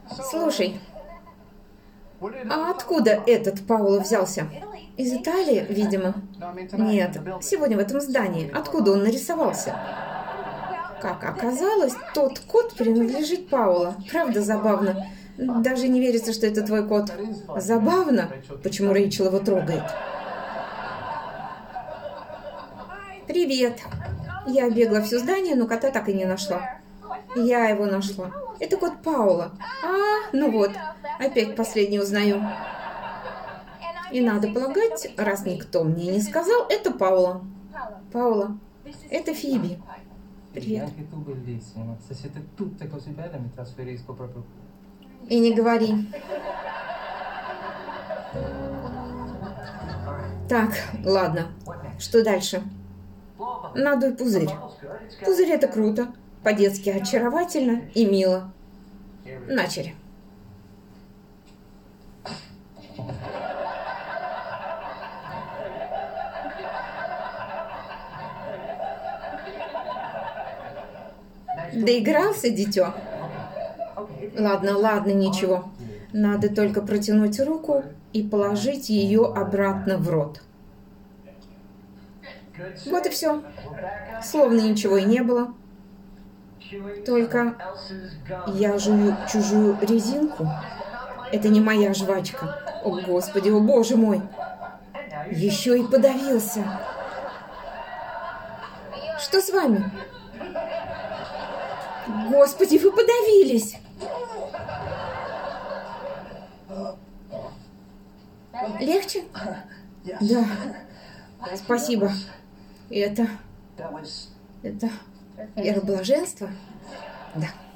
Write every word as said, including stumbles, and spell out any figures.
Слушай, а откуда этот Пауло взялся? Из Италии, видимо? Нет, сегодня в этом здании. Откуда он нарисовался? Как оказалось, тот кот принадлежит Пауло. Правда забавно? Даже не верится, что это твой кот. Забавно? Почему Рэйчел его трогает? Привет. Я бегала все здание, но кота так и не нашла. Я его нашла. Это кот Пауло. А, ну вот, опять последний узнаю. И надо полагать, раз никто мне не сказал, это Пауло. Пауло, это Фиби. Привет. И не говори. Так, ладно. Что дальше? Надуй пузырь. Пузырь — это круто. По-детски очаровательно и мило. Начали. Доигрался, дитё? Ладно, ладно, ничего. Надо только протянуть руку и положить ее обратно в рот. Вот и все. Словно ничего и не было. Только я жую чужую резинку. Это не моя жвачка. О, Господи, о, Боже мой. Еще и подавился. Что с вами? Господи, вы подавились. Легче? Да. Спасибо. Это... Это... Вера блаженства? Да.